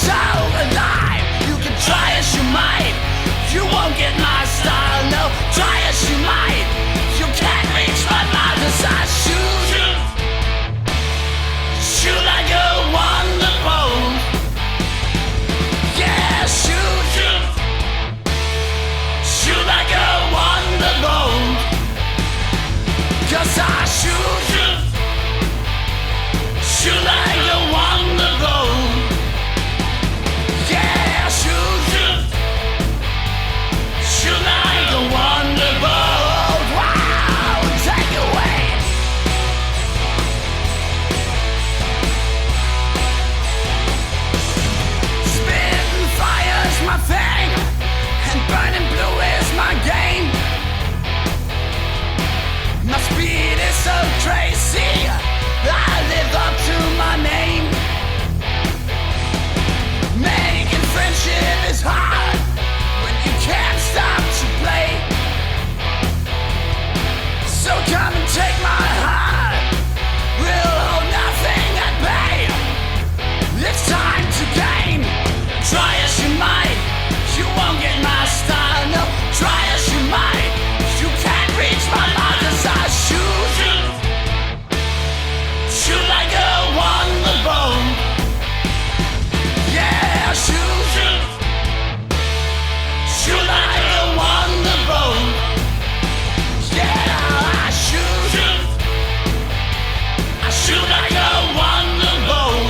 so alive. You can try as you might, you won't get my style. No, try as you might, you can't reach my mind as I shoot. Shoot like a wonderbolt. Yeah, shoot. Shoot like a wonderbolt. 'Cause I shoot. Shoot like a wonderbolt. Yeah, shoot. Shoot like a wonderbolt. Wow, take away. Spitting fire's my thing, and burning blue is my game. My speed is so crazy, I live up to my name. Making friendship is hard when you can't stop to play. So come and take my heart, we'll hold nothing at bay. It's time to gain. Try as you might, you won't get my style. No, try as you might, you can't reach my mind as I shoot. Shoot like a wonderbolt. Yeah, shoot. Shoot like a wonderbolt. Yeah, I shoot. I shoot like a wonderbolt.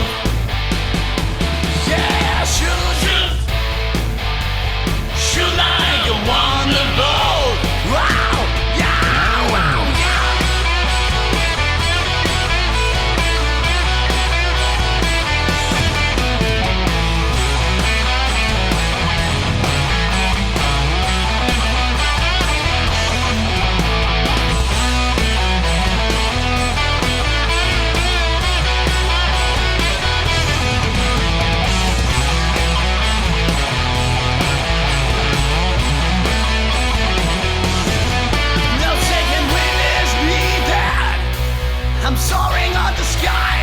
Yeah, shoot. Shoot like a wonderbolt. Wow, yeah, wow, yeah. No second wind is needed. I'm soaring on the sky.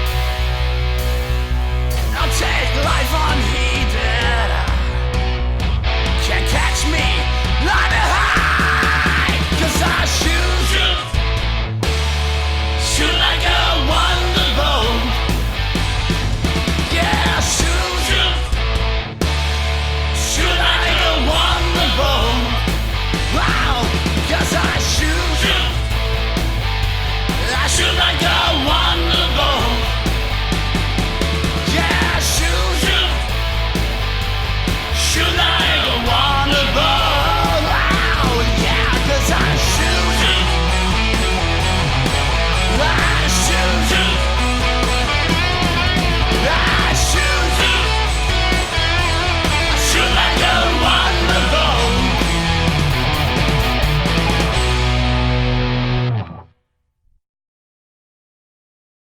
I'll take life unheeded. Can't catch me, not a high. 'Cause I shoot. Shoot like a wonderbolt. Yeah, shoot. Shoot like a wonderbolt. Wow, 'cause I shoot. I shoot like a